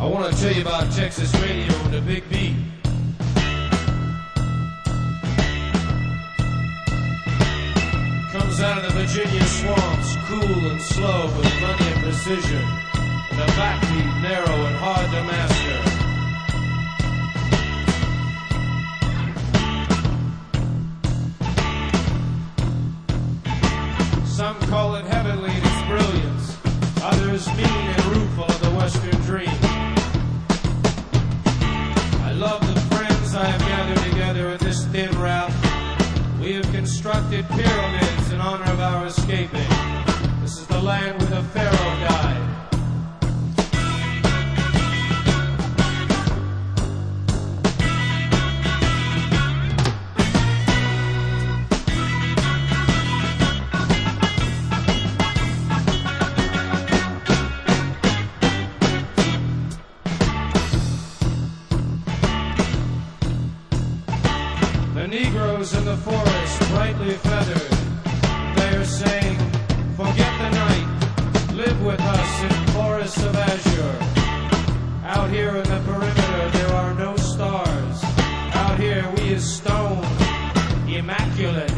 I want to tell you about Texas radio and the Big beat. Comes out of the Virginia swamps, cool and slow with plenty of precision, and a backbeat narrow and hard to master. Some call it heavenly in its brilliance, others mean and rueful of the Western dream. I love the friends I have gathered together in this thin route. We have constructed pyramids in honor of our escaping. This is the land where the Pharaoh died. The Negroes in the forest, brightly feathered, they are saying, forget the night, live with us in forests of azure. Out here in the perimeter there are no stars. Out here we is stone, immaculate.